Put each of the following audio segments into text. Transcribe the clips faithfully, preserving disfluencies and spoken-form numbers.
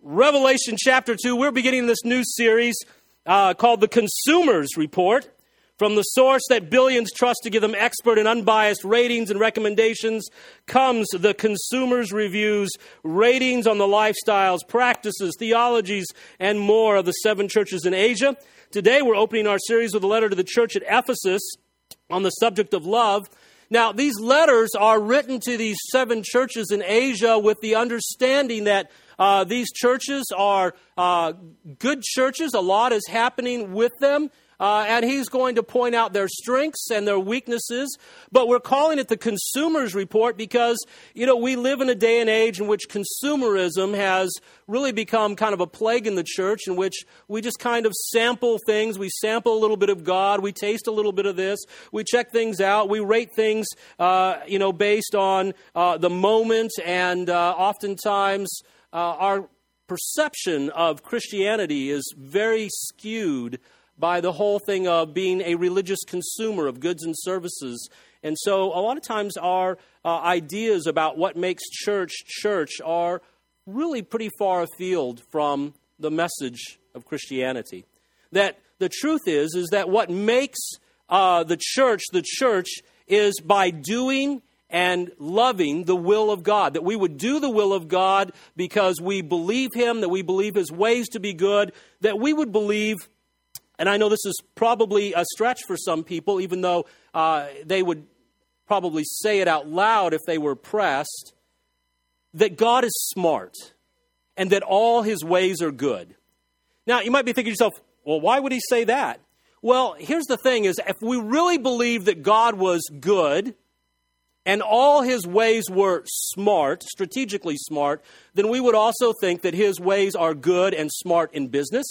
Revelation chapter two, we're beginning this new series uh, called The Consumer's Report, from the source that billions trust to give them expert and unbiased ratings and recommendations comes the Consumer's Reviews, ratings on the lifestyles, practices, theologies, and more of the seven churches in Asia. Today we're opening our series with a letter to the church at Ephesus on the subject of love. Now, these letters are written to these seven churches in Asia with the understanding that uh, these churches are uh, good churches. A lot is happening with them. Uh, and he's going to point out their strengths and their weaknesses. But we're calling it the Consumer's Report because, you know, we live in a day and age in which consumerism has really become kind of a plague in the church, in which we just kind of sample things. We sample a little bit of God. We taste a little bit of this. We check things out. We rate things, uh, you know, based on uh, the moment. And uh, oftentimes uh, our perception of Christianity is very skewed by the whole thing of being a religious consumer of goods and services. And so a lot of times our uh, ideas about what makes church church are really pretty far afield from the message of Christianity. That the truth is, is that what makes uh, the church the church is by doing and loving the will of God. That we would do the will of God because we believe Him, that we believe His ways to be good, that we would believe. And I know this is probably a stretch for some people, even though uh, they would probably say it out loud if they were pressed, that God is smart and that all His ways are good. Now, you might be thinking to yourself, well, why would He say that? Well, here's the thing is, if we really believed that God was good and all His ways were smart, strategically smart, then we would also think that His ways are good and smart in business.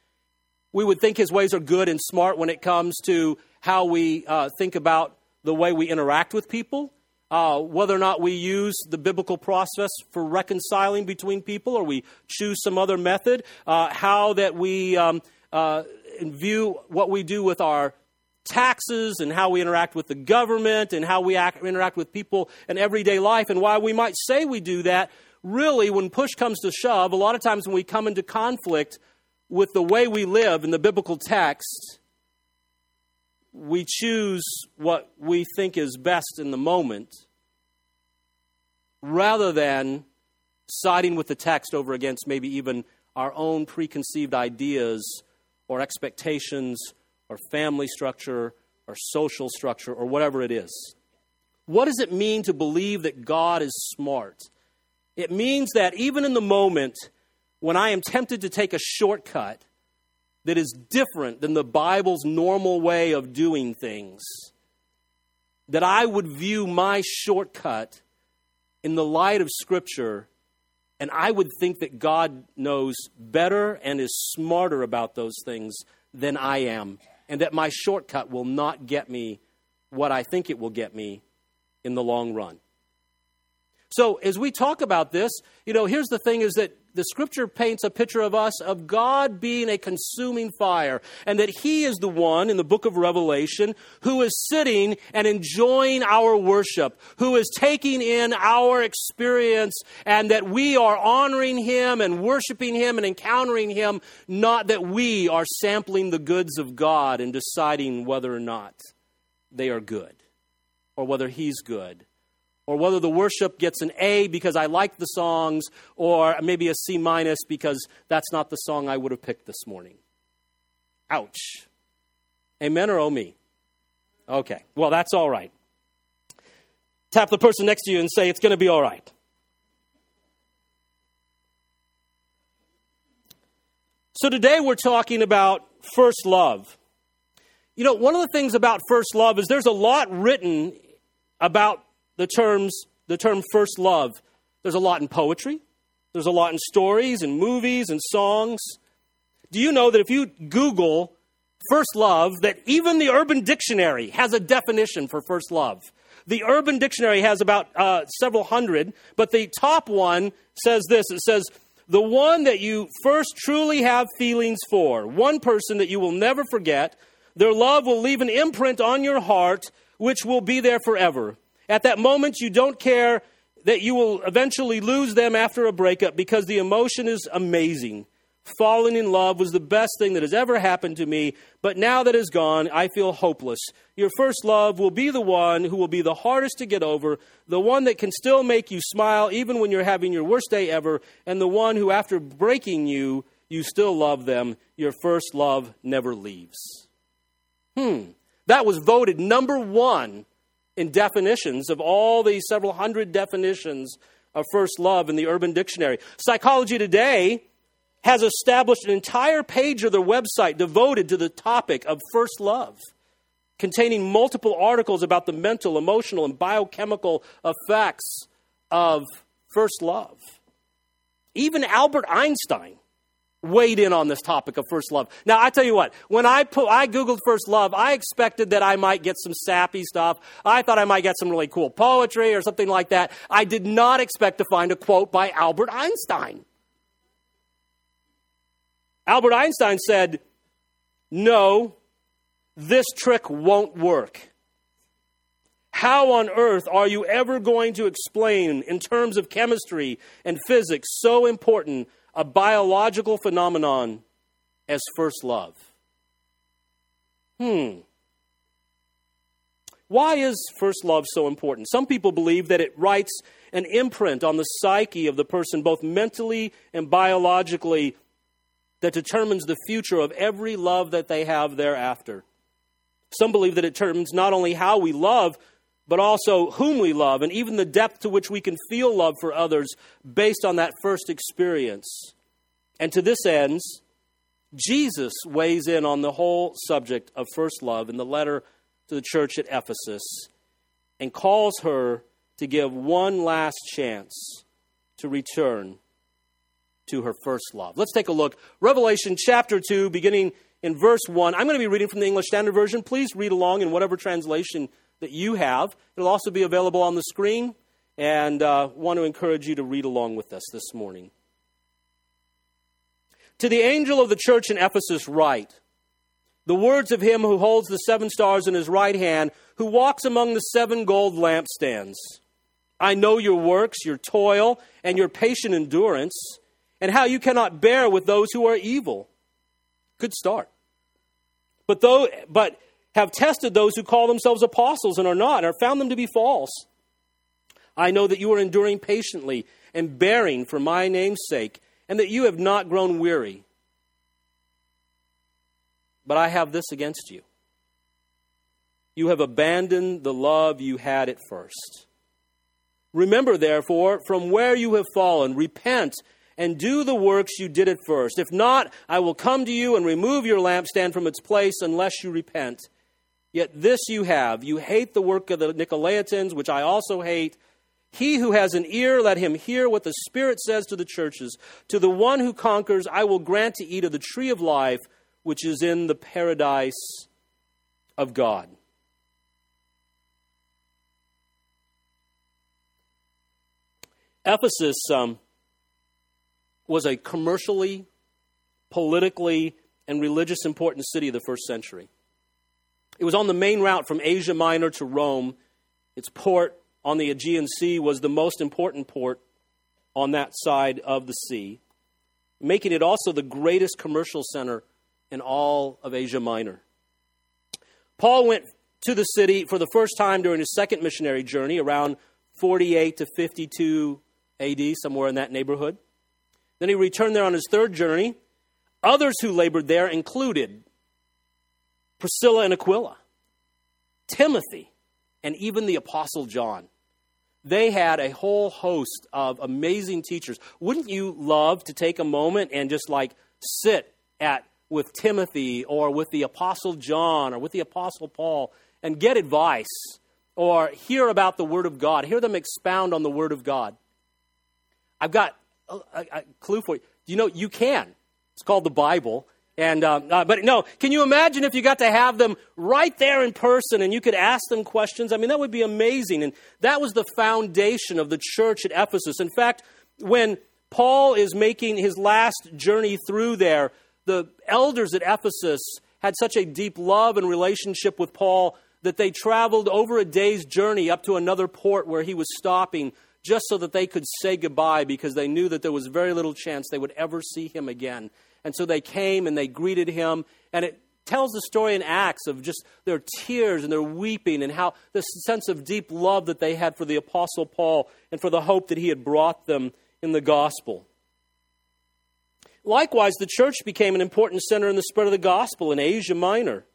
We would think His ways are good and smart when it comes to how we uh, think about the way we interact with people, uh, whether or not we use the biblical process for reconciling between people or we choose some other method, uh, how that we um, uh, view what we do with our taxes and how we interact with the government and how we act, interact with people in everyday life. And why we might say we do that, really, when push comes to shove, a lot of times when we come into conflict with the way we live in the biblical text, we choose what we think is best in the moment rather than siding with the text over against maybe even our own preconceived ideas or expectations or family structure or social structure or whatever it is. What does it mean to believe that God is smart? It means that even in the moment when I am tempted to take a shortcut that is different than the Bible's normal way of doing things, that I would view my shortcut in the light of Scripture, and I would think that God knows better and is smarter about those things than I am, and that my shortcut will not get me what I think it will get me in the long run. So as we talk about this, you know, here's the thing is that the Scripture paints a picture of us, of God being a consuming fire, and that He is the one in the book of Revelation who is sitting and enjoying our worship, who is taking in our experience, and that we are honoring Him and worshiping Him and encountering Him, not that we are sampling the goods of God and deciding whether or not they are good, or whether He's good, or whether the worship gets an A because I like the songs, or maybe a C minus because that's not the song I would have picked this morning. Ouch. Amen or oh me? Okay, well, that's all right. Tap the person next to you and say, it's going to be all right. So today we're talking about first love. You know, one of the things about first love is there's a lot written about The terms, the term first love. There's a lot in poetry. There's a lot in stories and movies and songs. Do you know that if you Google first love, that even the Urban Dictionary has a definition for first love? The Urban Dictionary has about uh, several hundred, but the top one says this. It says, the one that you first truly have feelings for, one person that you will never forget. Their love will leave an imprint on your heart, which will be there forever. At that moment, you don't care that you will eventually lose them after a breakup because the emotion is amazing. Falling in love was the best thing that has ever happened to me, but now that it's gone, I feel hopeless. Your first love will be the one who will be the hardest to get over, the one that can still make you smile even when you're having your worst day ever, and the one who, after breaking you, you still love them. Your first love never leaves. Hmm. That was voted number one in definitions of all the several hundred definitions of first love in the Urban Dictionary. Psychology Today has established an entire page of their website devoted to the topic of first love, containing multiple articles about the mental, emotional, and biochemical effects of first love. Even Albert Einstein weighed in on this topic of first love. Now, I tell you what, when I put, I Googled first love, I expected that I might get some sappy stuff. I thought I might get some really cool poetry or something like that. I did not expect to find a quote by Albert Einstein. Albert Einstein said, "No, this trick won't work. How on earth are you ever going to explain, in terms of chemistry and physics, so important a biological phenomenon as first love?" Hmm. Why is first love so important? Some people believe that it writes an imprint on the psyche of the person, both mentally and biologically, that determines the future of every love that they have thereafter. Some believe that it determines not only how we love, but also whom we love, and even the depth to which we can feel love for others based on that first experience. And to this end, Jesus weighs in on the whole subject of first love in the letter to the church at Ephesus and calls her to give one last chance to return to her first love. Let's take a look. Revelation chapter two, beginning in verse one. I'm going to be reading from the English Standard Version. Please read along in whatever translation that you have. It'll also be available on the screen, and uh, want to encourage you to read along with us this morning. To the angel of the church in Ephesus write, the words of him who holds the seven stars in his right hand, who walks among the seven gold lampstands. I know your works, your toil, and your patient endurance, and how you cannot bear with those who are evil. Good start. But though, but have tested those who call themselves apostles and are not, and found them to be false. I know that you are enduring patiently and bearing for my name's sake, and that you have not grown weary. But I have this against you. You have abandoned the love you had at first. Remember, therefore, from where you have fallen, repent and do the works you did at first. If not, I will come to you and remove your lampstand from its place unless you repent. Yet this you have. You hate the work of the Nicolaitans, which I also hate. He who has an ear, let him hear what the Spirit says to the churches. To the one who conquers, I will grant to eat of the tree of life, which is in the paradise of God. Ephesus um, was a commercially, politically, and religious important city of the first century. It was on the main route from Asia Minor to Rome. Its port on the Aegean Sea was the most important port on that side of the sea, making it also the greatest commercial center in all of Asia Minor. Paul went to the city for the first time during his second missionary journey, around forty-eight to fifty-two A D, somewhere in that neighborhood. Then he returned there on his third journey. Others who labored there included Priscilla and Aquila, Timothy, and even the Apostle John. They had a whole host of amazing teachers. Wouldn't you love to take a moment and just like sit at with Timothy or with the Apostle John or with the Apostle Paul and get advice or hear about the Word of God, hear them expound on the Word of God? I've got a, a, a clue for you. You know, you can. It's called the Bible. And um, uh, but no, can you imagine if you got to have them right there in person and you could ask them questions? I mean, that would be amazing. And that was the foundation of the church at Ephesus. In fact, when Paul is making his last journey through there, the elders at Ephesus had such a deep love and relationship with Paul that they traveled over a day's journey up to another port where he was stopping just so that they could say goodbye, because they knew that there was very little chance they would ever see him again. And so they came and they greeted him, and it tells the story in Acts of just their tears and their weeping and how this sense of deep love that they had for the Apostle Paul and for the hope that he had brought them in the gospel. Likewise, the church became an important center in the spread of the gospel in Asia Minor.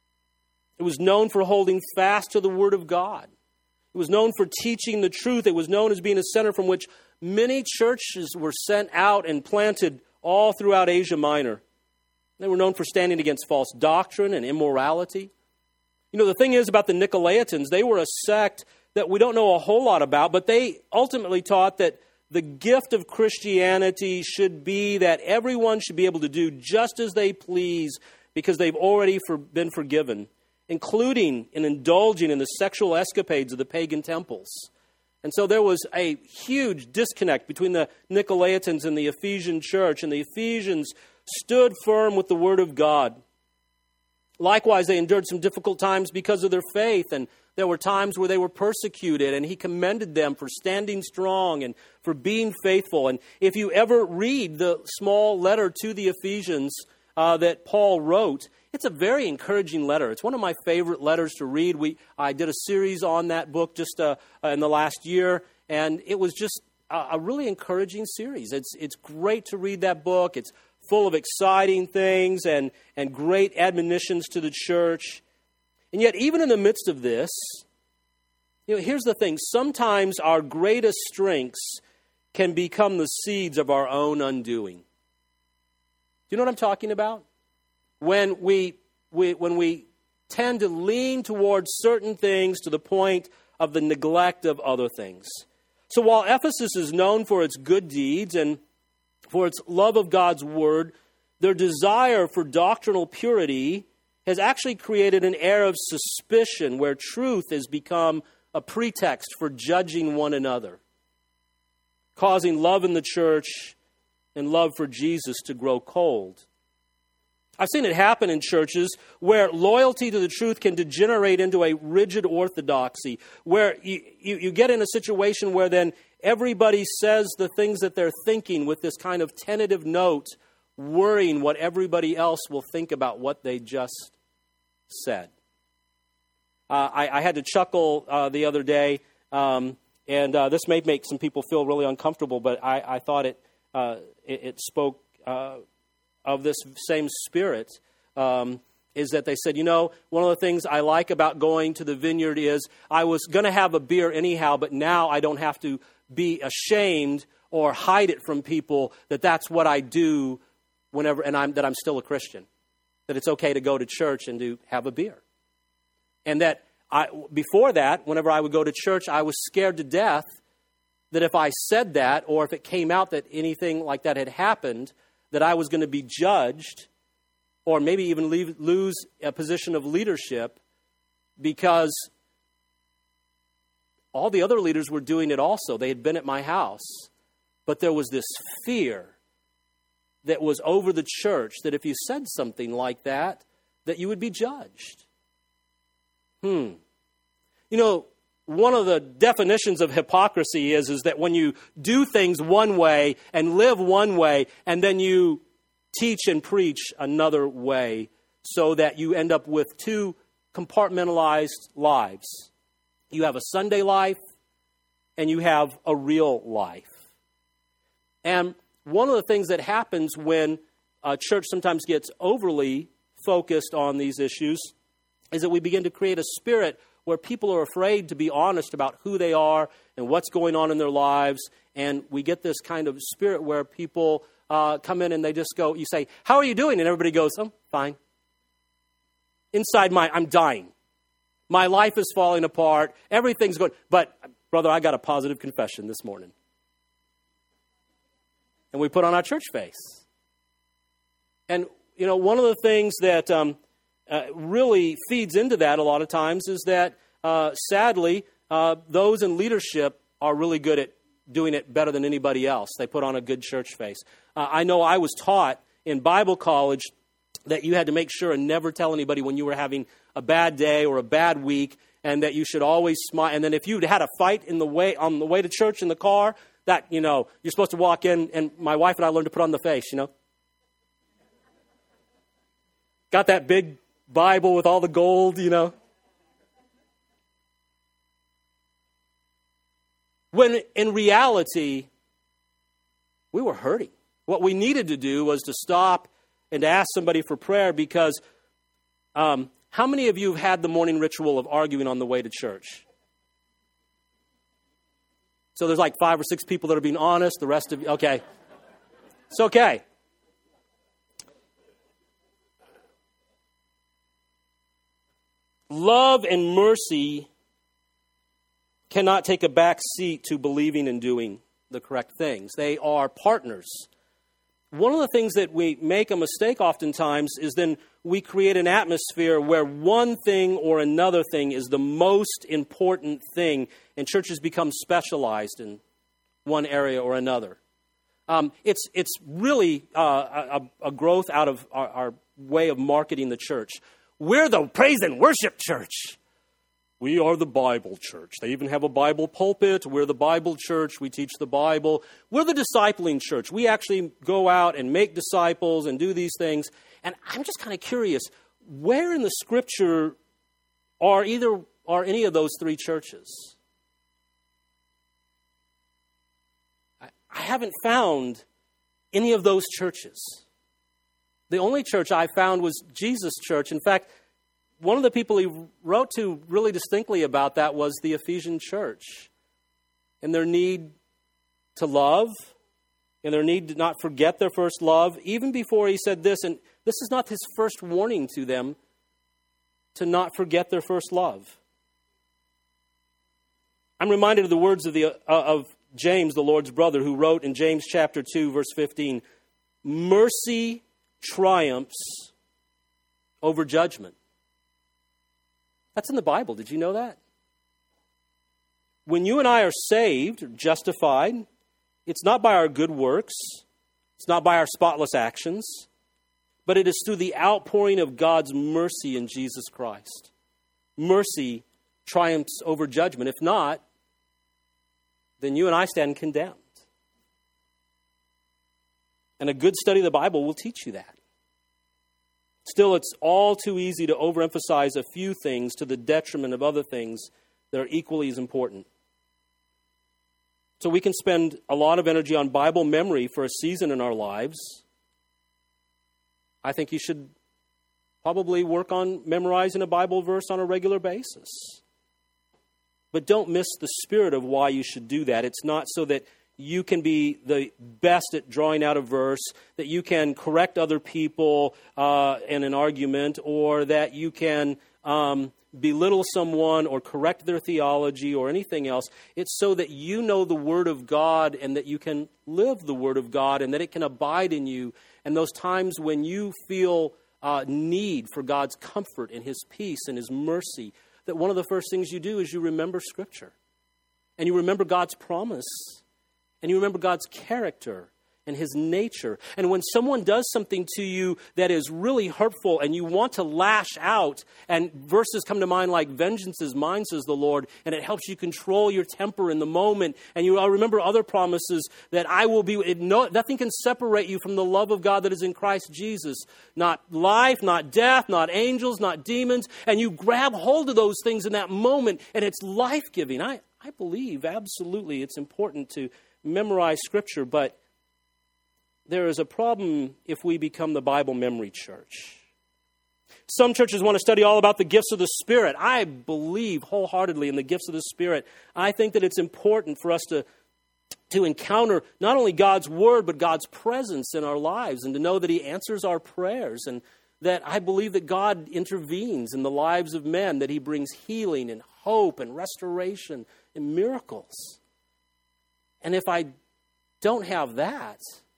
It was known for holding fast to the Word of God. It was known for teaching the truth. It was known as being a center from which many churches were sent out and planted all throughout Asia Minor. They were known for standing against false doctrine and immorality. You know, the thing is about the Nicolaitans, they were a sect that we don't know a whole lot about, but they ultimately taught that the gift of Christianity should be that everyone should be able to do just as they please because they've already for, been forgiven, including in indulging in the sexual escapades of the pagan temples. And so there was a huge disconnect between the Nicolaitans and the Ephesian church, and the Ephesians stood firm with the Word of God. Likewise, they endured some difficult times because of their faith, and there were times where they were persecuted, and he commended them for standing strong and for being faithful. And if you ever read the small letter to the Ephesians uh, that Paul wrote, it's a very encouraging letter. It's one of my favorite letters to read. We I did a series on that book just uh, in the last year, and it was just a, a really encouraging series. It's it's great to read that book. It's full of exciting things and, and great admonitions to the church. And yet, even in the midst of this, you know, here's the thing. Sometimes our greatest strengths can become the seeds of our own undoing. Do you know what I'm talking about? When we, we when we tend to lean towards certain things to the point of the neglect of other things. So while Ephesus is known for its good deeds and for its love of God's Word, their desire for doctrinal purity has actually created an air of suspicion where truth has become a pretext for judging one another, causing love in the church and love for Jesus to grow cold. I've seen it happen in churches where loyalty to the truth can degenerate into a rigid orthodoxy, where you, you, you get in a situation where then everybody says the things that they're thinking with this kind of tentative note, worrying what everybody else will think about what they just said. Uh, I, I had to chuckle uh, the other day, um, and uh, this may make some people feel really uncomfortable, but I, I thought it, uh, it, it spoke uh, of this same spirit, um, is that they said, you know, one of the things I like about going to the vineyard is I was going to have a beer anyhow, but now I don't have to be ashamed or hide it from people that that's what I do whenever, and I'm that I'm still a Christian, that it's okay to go to church and to have a beer. And that I, before that, whenever I would go to church, I was scared to death that if I said that, or if it came out that anything like that had happened, that I was going to be judged, or maybe even leave, lose a position of leadership, because all the other leaders were doing it also. They had been at my house. But there was this fear that was over the church that if you said something like that, that you would be judged. Hmm. You know, one of the definitions of hypocrisy is, is that when you do things one way and live one way, and then you teach and preach another way, so that you end up with two compartmentalized lives. You have a Sunday life, and you have a real life. And one of the things that happens when a church sometimes gets overly focused on these issues is that we begin to create a spirit where people are afraid to be honest about who they are and what's going on in their lives. And we get this kind of spirit where people uh, come in and they just go, you say, how are you doing? And everybody goes, oh, fine. Inside my, I'm dying. My life is falling apart. Everything's going, but brother, I got a positive confession this morning. And we put on our church face. And, you know, one of the things that um, uh, really feeds into that a lot of times is that, uh, sadly, uh, those in leadership are really good at doing it better than anybody else. They put on a good church face. Uh, I know I was taught in Bible college that you had to make sure and never tell anybody when you were having a bad day or a bad week, and that you should always smile. And then if you'd had a fight in the way on the way to church in the car, that, you know, you're supposed to walk in, and my wife and I learned to put on the face, you know. Got that big Bible with all the gold, you know. When in reality, we were hurting. What we needed to do was to stop and to ask somebody for prayer, because um, how many of you have had the morning ritual of arguing on the way to church? So there's like five or six people that are being honest. The rest of you, okay. It's okay. Love and mercy cannot take a back seat to believing and doing the correct things. They are partners. One of the things that we make a mistake oftentimes is then we create an atmosphere where one thing or another thing is the most important thing, and churches become specialized in one area or another. Um, it's it's really uh, a, a growth out of our, our way of marketing the church. We're the praise and worship church. We are the Bible church. They even have a Bible pulpit. We're the Bible church. We teach the Bible. We're the discipling church. We actually go out and make disciples and do these things. And I'm just kind of curious, where in the Scripture are either are any of those three churches? I, I haven't found any of those churches. The only church I found was Jesus' church. In fact, one of the people he wrote to really distinctly about that was the Ephesian church and their need to love and their need to not forget their first love, even before he said this, and this is not his first warning to them, to not forget their first love. I'm reminded of the words of, the, uh, of James, the Lord's brother, who wrote in James chapter two, verse fifteen, mercy triumphs over judgment. That's in the Bible. Did you know that? When you and I are saved, justified, it's not by our good works, it's not by our spotless actions, but it is through the outpouring of God's mercy in Jesus Christ. Mercy triumphs over judgment. If not, then you and I stand condemned. And a good study of the Bible will teach you that. Still, it's all too easy to overemphasize a few things to the detriment of other things that are equally as important. So we can spend a lot of energy on Bible memory for a season in our lives. I think you should probably work on memorizing a Bible verse on a regular basis. But don't miss the spirit of why you should do that. It's not so that you can be the best at drawing out a verse, that you can correct other people uh, in an argument, or that you can um, belittle someone or correct their theology or anything else. It's so that you know the Word of God and that you can live the Word of God and that it can abide in you. And those times when you feel uh, need for God's comfort and His peace and His mercy, that one of the first things you do is you remember Scripture. And you remember God's promise. And you remember God's character and His nature. And when someone does something to you that is really hurtful and you want to lash out, and verses come to mind like, vengeance is mine, says the Lord, and it helps you control your temper in the moment. And you remember other promises that I will be, it, no, nothing can separate you from the love of God that is in Christ Jesus. Not life, not death, not angels, not demons. And you grab hold of those things in that moment, and it's life-giving. I, I believe absolutely it's important to memorize Scripture, but there is a problem if we become the Bible memory church. Some churches want to study all about the gifts of the Spirit. I believe wholeheartedly in the gifts of the Spirit. I think that it's important for us to, to encounter not only God's Word, but God's presence in our lives, and to know that He answers our prayers, and that I believe that God intervenes in the lives of men, that He brings healing and hope and restoration and miracles. And if I don't have that,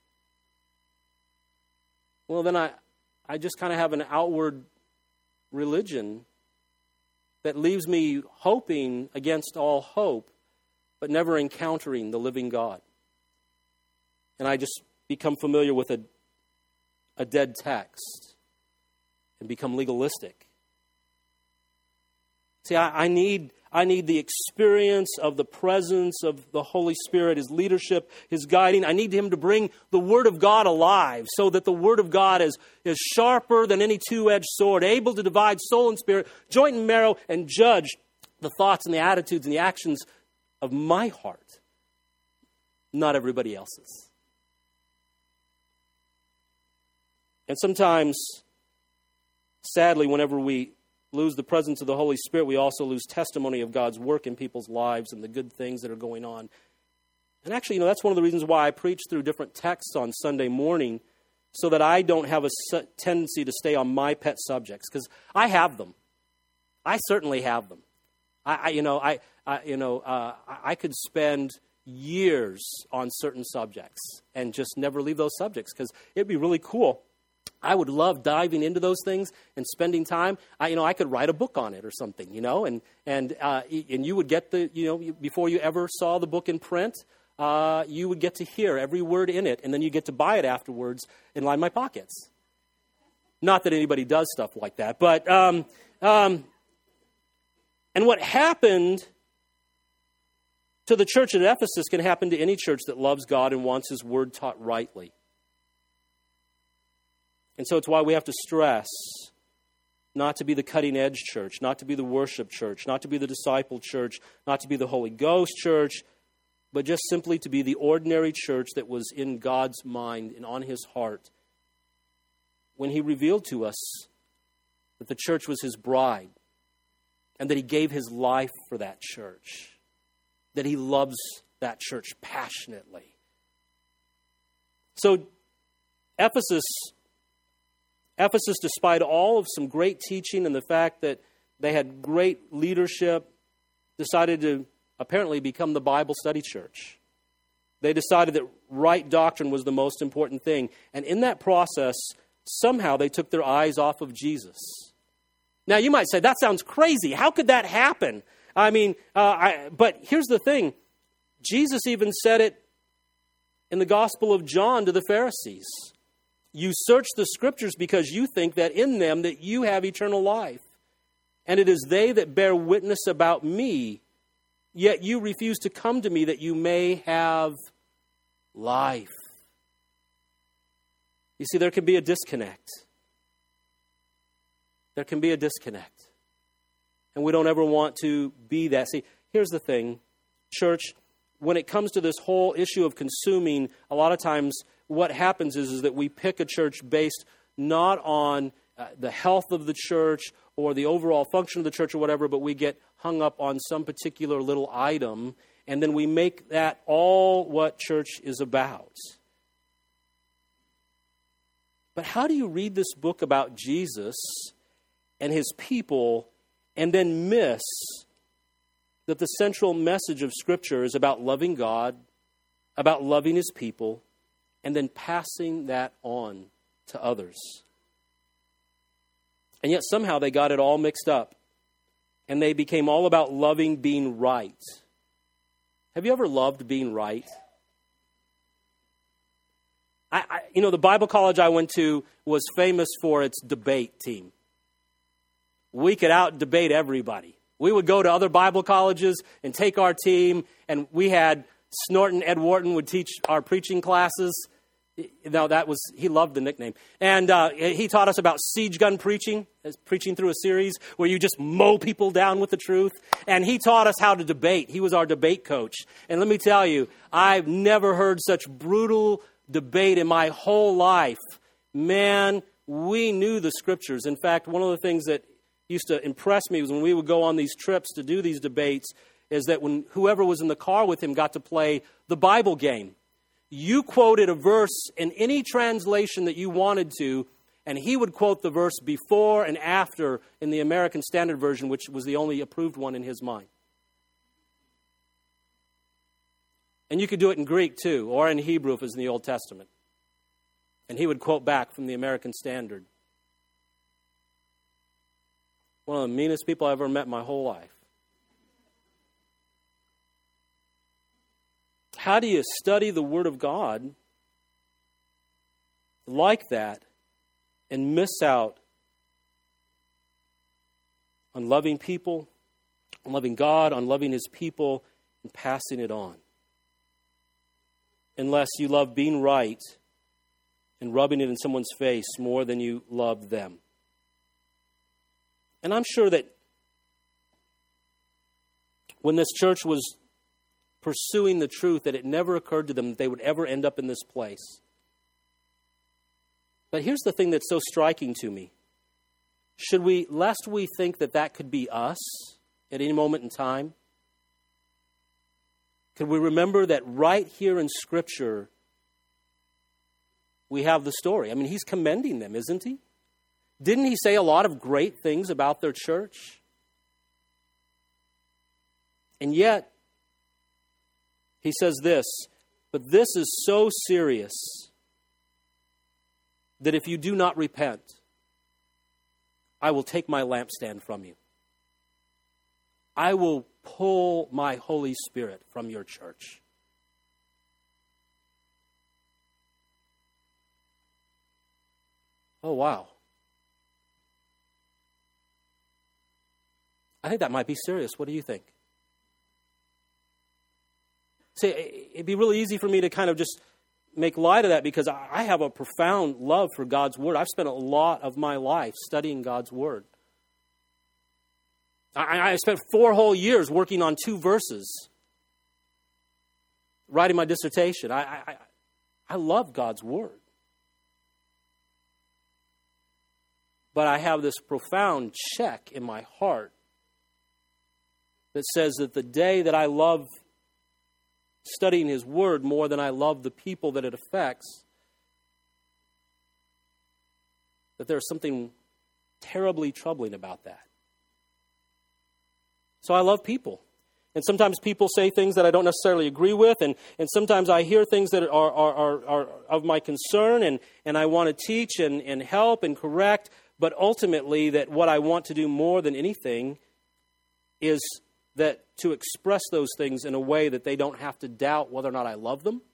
well, then I, I just kind of have an outward religion that leaves me hoping against all hope, but never encountering the living God. And I just become familiar with a, a dead text and become legalistic. See, I, I need I need the experience of the presence of the Holy Spirit, His leadership, His guiding. I need Him to bring the Word of God alive so that the Word of God is, is sharper than any two-edged sword, able to divide soul and spirit, joint and marrow, and judge the thoughts and the attitudes and the actions of my heart, not everybody else's. And sometimes, sadly, whenever we lose the presence of the Holy Spirit, we also lose testimony of God's work in people's lives and the good things that are going on. And actually, you know, that's one of the reasons why I preach through different texts on Sunday morning, so that I don't have a tendency to stay on my pet subjects, because I have them. I certainly have them. I, I you know, I, I you know, uh, I could spend years on certain subjects and just never leave those subjects, because it'd be really cool. I would love diving into those things and spending time. I, you know, I could write a book on it or something, you know, and and uh, and you would get the, you know, before you ever saw the book in print, uh, you would get to hear every word in it, and then you get to buy it afterwards and line my pockets. Not that anybody does stuff like that, but um, um, and what happened to the church at Ephesus can happen to any church that loves God and wants His word taught rightly. And so it's why we have to stress not to be the cutting-edge church, not to be the worship church, not to be the disciple church, not to be the Holy Ghost church, but just simply to be the ordinary church that was in God's mind and on His heart when He revealed to us that the church was His bride and that He gave His life for that church, that He loves that church passionately. So Ephesus... Ephesus, despite all of some great teaching and the fact that they had great leadership, decided to apparently become the Bible study church. They decided that right doctrine was the most important thing. And in that process, somehow they took their eyes off of Jesus. Now, you might say, that sounds crazy. How could that happen? I mean, uh, I, but here's the thing. Jesus even said it in the Gospel of John to the Pharisees. You search the Scriptures because you think that in them that you have eternal life. And it is they that bear witness about me, yet you refuse to come to me that you may have life. You see, there can be a disconnect. There can be a disconnect. And we don't ever want to be that. See, here's the thing, church, when it comes to this whole issue of consuming, a lot of times what happens is, is that we pick a church based not on uh, the health of the church or the overall function of the church or whatever, but we get hung up on some particular little item, and then we make that all what church is about. But how do you read this book about Jesus and His people and then miss that the central message of Scripture is about loving God, about loving His people, and then passing that on to others? And yet somehow they got it all mixed up. And they became all about loving being right. Have you ever loved being right? I, I, you know, the Bible college I went to was famous for its debate team. We could out-debate everybody. We would go to other Bible colleges and take our team, and we had Snorton Ed Wharton would teach our preaching classes. No, that was, he loved the nickname. And uh, he taught us about siege gun preaching, preaching through a series where you just mow people down with the truth. And he taught us how to debate. He was our debate coach. And let me tell you, I've never heard such brutal debate in my whole life. Man, we knew the Scriptures. In fact, one of the things that used to impress me was when we would go on these trips to do these debates is that when whoever was in the car with him got to play the Bible game. You quoted a verse in any translation that you wanted to, and he would quote the verse before and after in the American Standard Version, which was the only approved one in his mind. And you could do it in Greek too, or in Hebrew if it was in the Old Testament. And he would quote back from the American Standard. One of the meanest people I've ever met in my whole life. How do you study the Word of God like that and miss out on loving people, on loving God, on loving His people, and passing it on. Unless you love being right and rubbing it in someone's face more than you love them. And I'm sure that when this church was pursuing the truth, that it never occurred to them that they would ever end up in this place. But here's the thing that's so striking to me. Should we, lest we think that that could be us at any moment in time, could we remember that right here in Scripture, we have the story? I mean, he's commending them, isn't he? Didn't he say a lot of great things about their church? And yet, he says this, but this is so serious that if you do not repent, I will take my lampstand from you. I will pull my Holy Spirit from your church. Oh, wow. I think that might be serious. What do you think? See, it'd be really easy for me to kind of just make light of that because I have a profound love for God's Word. I've spent a lot of my life studying God's Word. I, I spent four whole years working on two verses, writing my dissertation. I, I, I love God's Word. But I have this profound check in my heart that says that the day that I love studying His Word more than I love the people that it affects, that there's something terribly troubling about that. So I love people. And sometimes people say things that I don't necessarily agree with, and, and sometimes I hear things that are, are, are, are of my concern, and, and I want to teach and, and help and correct, but ultimately that what I want to do more than anything is that to express those things in a way that they don't have to doubt whether or not I love them,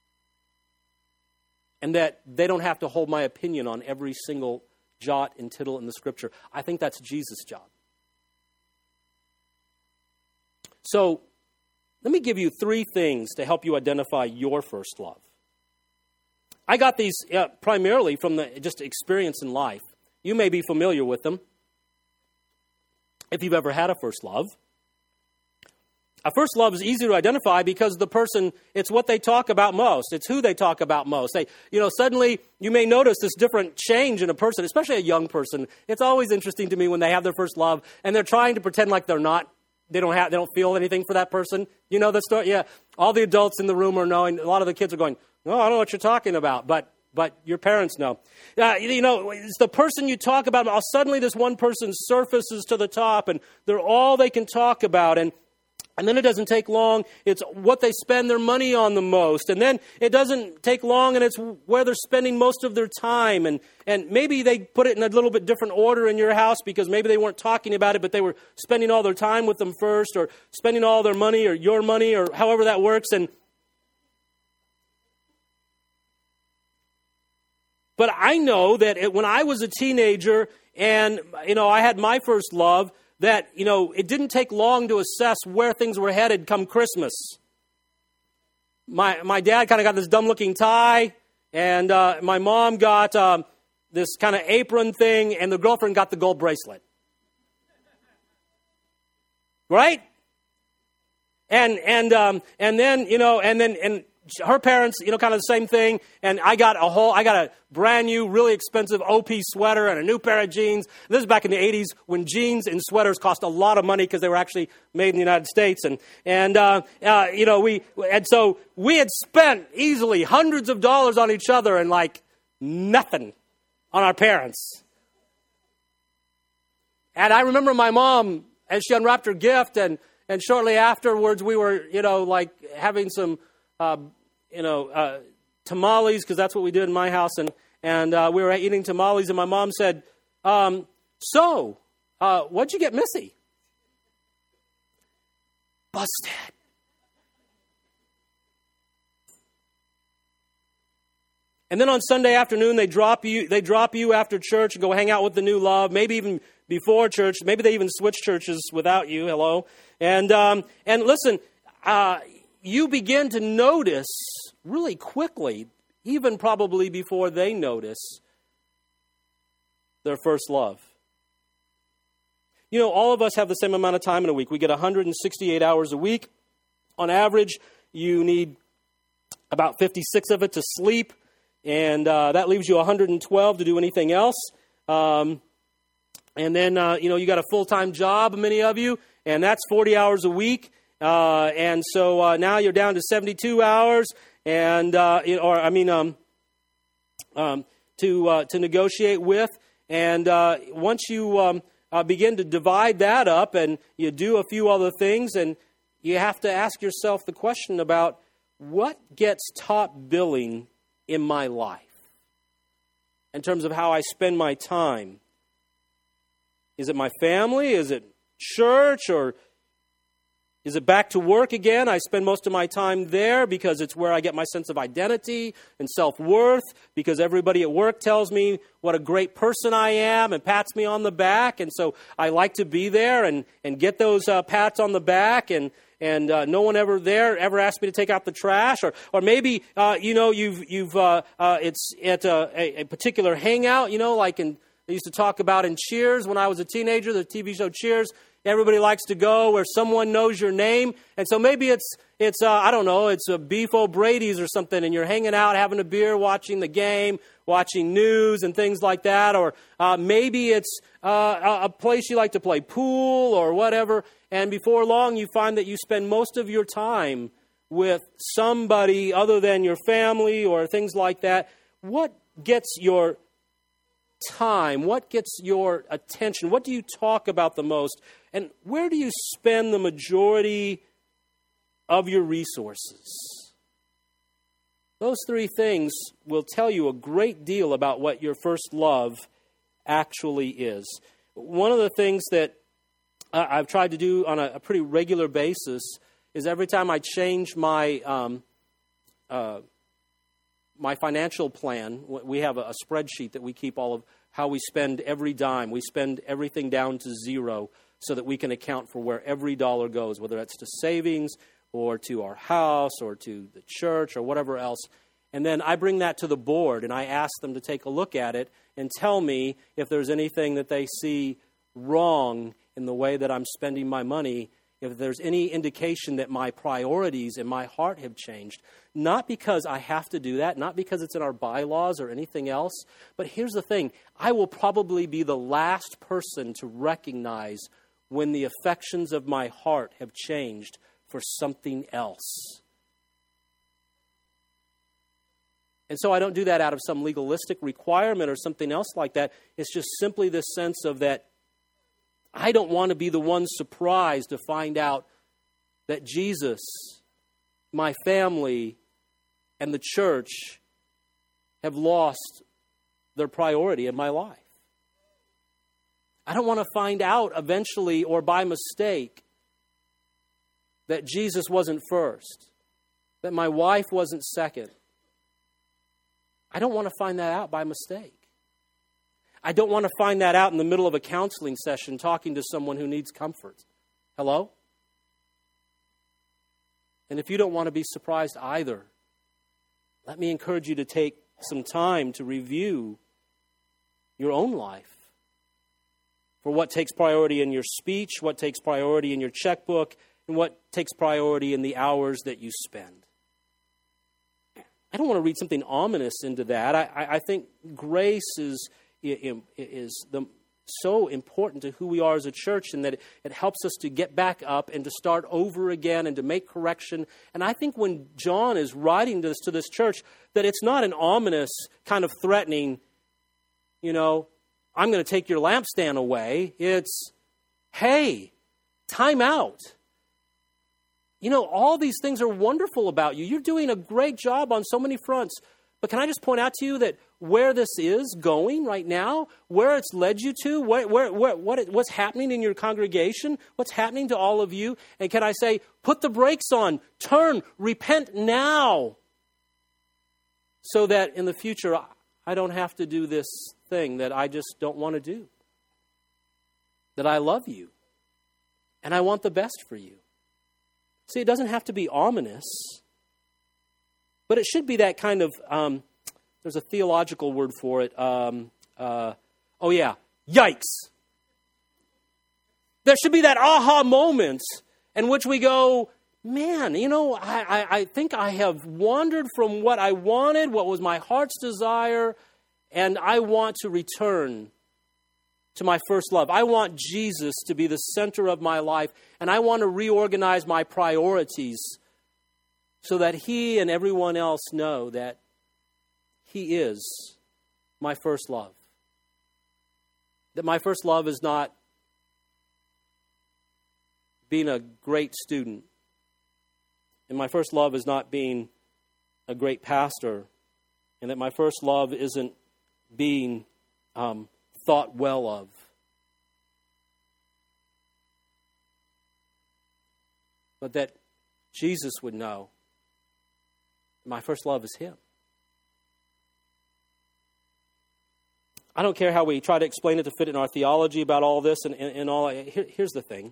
and that they don't have to hold my opinion on every single jot and tittle in the Scripture. I think that's Jesus' job. So, let me give you three things to help you identify your first love. I got these uh, primarily from the just experience in life. You may be familiar with them if you've ever had a first love. A first love is easy to identify because the person, it's what they talk about most. It's who they talk about most. They, you know, suddenly you may notice this different change in a person, especially a young person. It's always interesting to me when they have their first love and they're trying to pretend like they're not, they don't have, they don't feel anything for that person. You know the story? Yeah. All the adults in the room are knowing, a lot of the kids are going, no, I don't know what you're talking about, but but your parents know. Uh, you know, it's the person you talk about. Suddenly this one person surfaces to the top and they're all they can talk about. And And then it doesn't take long. It's what they spend their money on the most. And then it doesn't take long, and it's where they're spending most of their time. And, and maybe they put it in a little bit different order in your house because maybe they weren't talking about it, but they were spending all their time with them first, or spending all their money or your money or however that works. And But I know that it, when I was a teenager and, you know, I had my first love, that, you know, it didn't take long to assess where things were headed come Christmas. My my dad kind of got this dumb-looking tie, and uh, my mom got um, this kind of apron thing, and the girlfriend got the gold bracelet. Right? And and um, and then, you know, and then and her parents, you know, kind of the same thing. And I got a whole, I got a brand new, really expensive O P sweater and a new pair of jeans. This is back in the eighties when jeans and sweaters cost a lot of money because they were actually made in the United States. And, and uh, uh, you know, we, and so we had spent easily hundreds of dollars on each other and like nothing on our parents. And I remember my mom, as she unwrapped her gift, and, and shortly afterwards we were, you know, like having some, uh, you know, uh, tamales, because that's what we did in my house, and and uh, we were eating tamales, and my mom said, um, so, uh, what'd you get Missy? Busted. And then on Sunday afternoon, they drop you, they drop you after church and go hang out with the new love, maybe even before church. Maybe they even switch churches without you. Hello. And, um, and listen, uh, you begin to notice really quickly, even probably before they notice, their first love. You know, all of us have the same amount of time in a week. We get one hundred sixty-eight hours a week. On average, you need about fifty-six of it to sleep, and uh, that leaves you one hundred twelve to do anything else. Um, and then, uh, you know, you got a full-time job, many of you, and that's forty hours a week. Uh, and so uh, now you're down to seventy-two hours, and uh, or I mean, um, um, to uh, to negotiate with. And uh, once you um, uh, begin to divide that up, and you do a few other things, and you have to ask yourself the question about what gets top billing in my life in terms of how I spend my time. Is it my family? Is it church? Or is it back to work again? I spend most of my time there because it's where I get my sense of identity and self-worth, because everybody at work tells me what a great person I am and pats me on the back. And so I like to be there and, and get those uh, pats on the back, and and uh, no one ever there ever asked me to take out the trash. Or or maybe, uh, you know, you've, you've uh, uh, it's at a, a particular hangout, you know, like in, they used to talk about in Cheers when I was a teenager, the T V show Cheers. Everybody likes to go where someone knows your name. And so maybe it's, it's uh, I don't know, it's a Beef O'Brady's or something, and you're hanging out, having a beer, watching the game, watching news and things like that. Or uh, maybe it's uh, a place you like to play pool or whatever. And before long, you find that you spend most of your time with somebody other than your family or things like that. What gets your time? What gets your attention? What do you talk about the most? And where do you spend the majority of your resources? Those three things will tell you a great deal about what your first love actually is. One of the things that uh, I've tried to do on a, a pretty regular basis is every time I change my um, uh, my financial plan, we have a, a spreadsheet that we keep all of how we spend every dime. We spend everything down to zero so that we can account for where every dollar goes, whether it's to savings or to our house or to the church or whatever else. And then I bring that to the board and I ask them to take a look at it and tell me if there's anything that they see wrong in the way that I'm spending my money, if there's any indication that my priorities in my heart have changed. Not because I have to do that, not because it's in our bylaws or anything else, but here's the thing. I will probably be the last person to recognize when the affections of my heart have changed for something else. And so I don't do that out of some legalistic requirement or something else like that. It's just simply the sense of that I don't want to be the one surprised to find out that Jesus, my family, and the church have lost their priority in my life. I don't want to find out eventually or by mistake that Jesus wasn't first, that my wife wasn't second. I don't want to find that out by mistake. I don't want to find that out in the middle of a counseling session talking to someone who needs comfort. Hello? And if you don't want to be surprised either, let me encourage you to take some time to review your own life for what takes priority in your speech, what takes priority in your checkbook, and what takes priority in the hours that you spend. I don't want to read something ominous into that. I, I think grace is, is the, so important to who we are as a church, and that it, it helps us to get back up and to start over again and to make correction. And I think when John is writing this to this church, that it's not an ominous kind of threatening, you know, I'm going to take your lampstand away. It's, hey, time out. You know, all these things are wonderful about you. You're doing a great job on so many fronts. But can I just point out to you that where this is going right now, where it's led you to, where, where, where, what, what's happening in your congregation, what's happening to all of you, and can I say, put the brakes on, turn, repent now, so that in the future I don't have to do this thing that I just don't want to do. that I love you and I want the best for you. See, it doesn't have to be ominous, but it should be that kind of, um, there's a theological word for it. Um, uh, oh yeah, yikes. There should be that aha moment in which we go, man, you know, I, I, I think I have wandered from what I wanted, what was my heart's desire, and I want to return to my first love. I want Jesus to be the center of my life, and I want to reorganize my priorities so that He and everyone else know that He is my first love. That my first love is not being a great student. And my first love is not being a great pastor. And that my first love isn't being um, thought well of. But that Jesus would know my first love is Him. I don't care how we try to explain it to fit in our theology about all this and, and, and all. Here, here's the thing.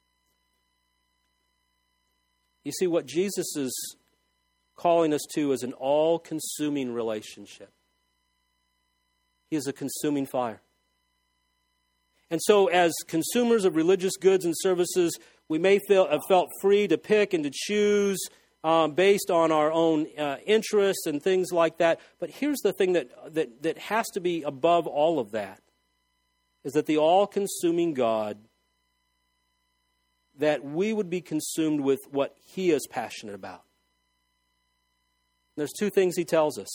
You see, what Jesus is calling us to is an all-consuming relationship. He is a consuming fire. And so as consumers of religious goods and services, we may feel, have felt free to pick and to choose um, based on our own uh, interests and things like that. But here's the thing that, that, that has to be above all of that, is that the all-consuming God, that we would be consumed with what He is passionate about. There's two things He tells us.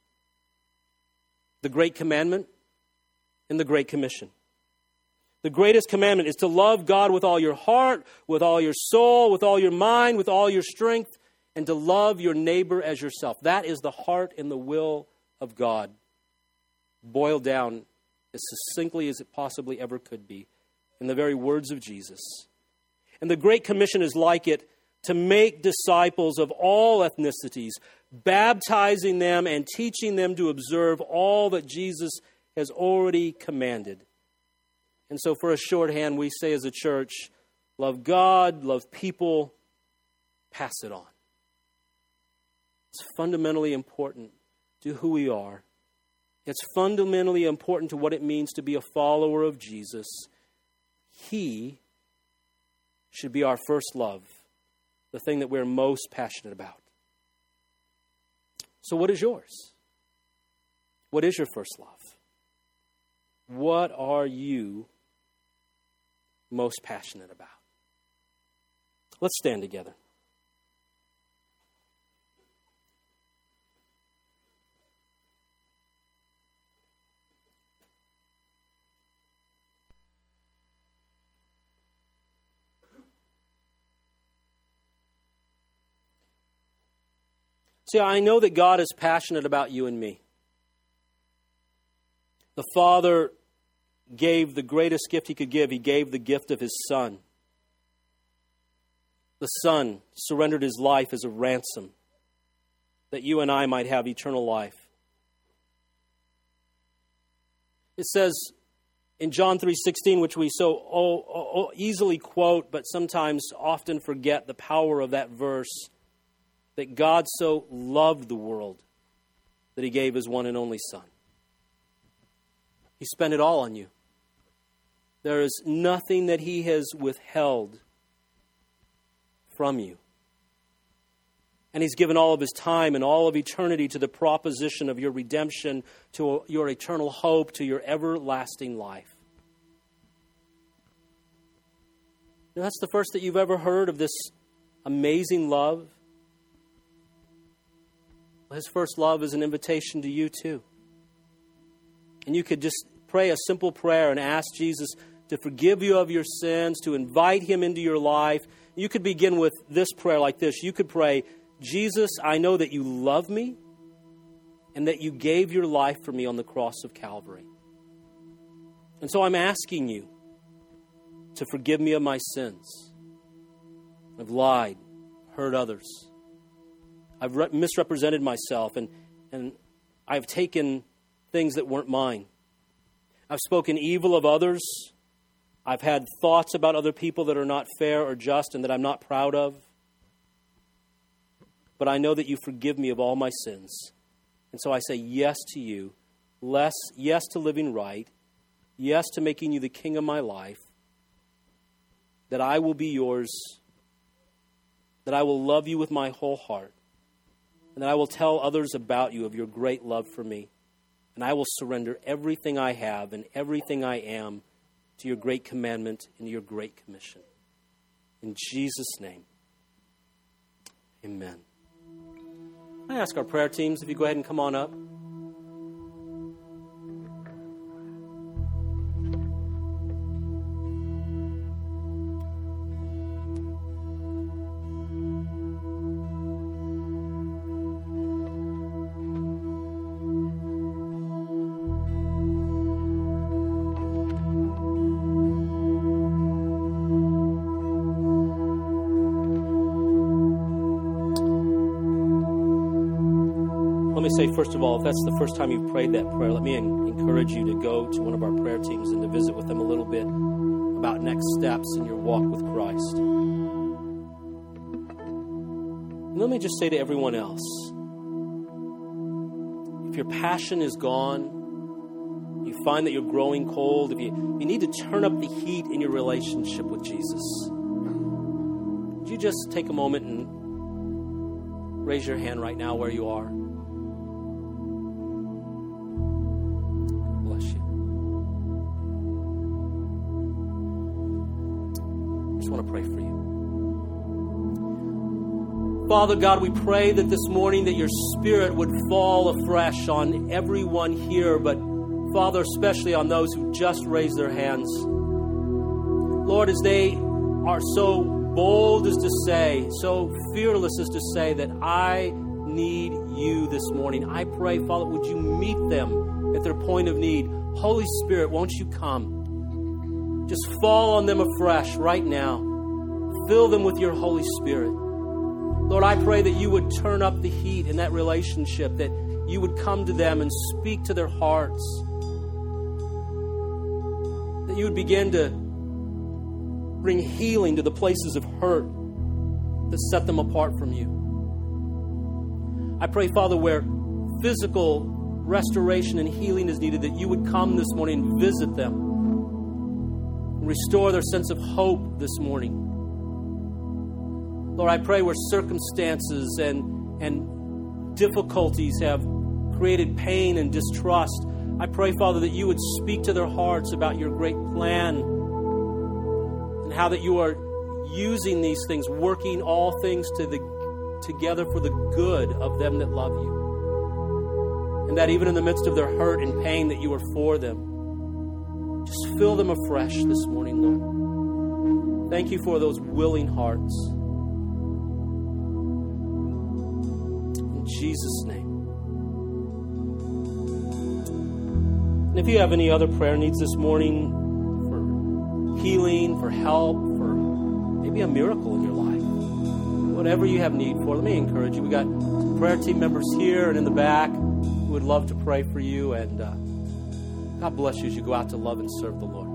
The Great Commandment and the Great Commission. The greatest commandment is to love God with all your heart, with all your soul, with all your mind, with all your strength, and to love your neighbor as yourself. That is the heart and the will of God, boiled down as succinctly as it possibly ever could be in the very words of Jesus. And the Great Commission is like it, to make disciples of all ethnicities, baptizing them and teaching them to observe all that Jesus has already commanded. And so for a shorthand, we say as a church, love God, love people, pass it on. It's fundamentally important to who we are. It's fundamentally important to what it means to be a follower of Jesus. He should be our first love, the thing that we're most passionate about. So what is yours? What is your first love? What are you most passionate about? Let's stand together. See, I know that God is passionate about you and me. The Father gave the greatest gift He could give. He gave the gift of His Son. The Son surrendered His life as a ransom that you and I might have eternal life. It says in John three sixteen, which we so oh, oh, easily quote, but sometimes often forget the power of that verse, that God so loved the world that He gave His one and only Son. He spent it all on you. There is nothing that He has withheld from you. And He's given all of His time and all of eternity to the proposition of your redemption, to your eternal hope, to your everlasting life. Now, that's the first that you've ever heard of this amazing love. His first love is an invitation to you too. And you could just pray a simple prayer and ask Jesus to forgive you of your sins, to invite Him into your life. You could begin with this prayer like this. You could pray, Jesus, I know that you love me and that you gave your life for me on the cross of Calvary. And so I'm asking you to forgive me of my sins. I've lied, hurt others. I've re- misrepresented myself, and, and I've taken things that weren't mine. I've spoken evil of others. I've had thoughts about other people that are not fair or just and that I'm not proud of. But I know that you forgive me of all my sins. And so I say yes to you, less, yes to living right, yes to making you the king of my life, that I will be yours, that I will love you with my whole heart, and that I will tell others about you, of your great love for me. And I will surrender everything I have and everything I am to your great commandment and your great commission. In Jesus' name, amen. I ask our prayer teams if you go ahead and come on up. Say, first of all, if that's the first time you've prayed that prayer, let me en- encourage you to go to one of our prayer teams and to visit with them a little bit about next steps in your walk with Christ. And let me just say to everyone else, if your passion is gone, you find that you're growing cold, if you, you need to turn up the heat in your relationship with Jesus, would you just take a moment and raise your hand right now where you are? I want to pray for you. Father God, we pray that this morning that your Spirit would fall afresh on everyone here, but Father, especially on those who just raised their hands. Lord, as they are so bold as to say, so fearless as to say that I need you this morning, I pray, Father, would you meet them at their point of need? Holy Spirit, won't you come? Just fall on them afresh right now. Fill them with your Holy Spirit. Lord, I pray that you would turn up the heat in that relationship, that you would come to them and speak to their hearts, that you would begin to bring healing to the places of hurt that set them apart from you. I pray, Father, where physical restoration and healing is needed, that you would come this morning and visit them, restore their sense of hope this morning. Lord, I pray where circumstances and, and difficulties have created pain and distrust, I pray, Father, that you would speak to their hearts about your great plan and how that you are using these things, working all things to the, together for the good of them that love you. And that even in the midst of their hurt and pain, that you are for them. Just fill them afresh this morning, Lord. Thank you for those willing hearts. In Jesus' name. And if you have any other prayer needs this morning for healing, for help, for maybe a miracle in your life, whatever you have need for, let me encourage you. We got prayer team members here and in the back who would love to pray for you, and uh, God bless you as you go out to love and serve the Lord.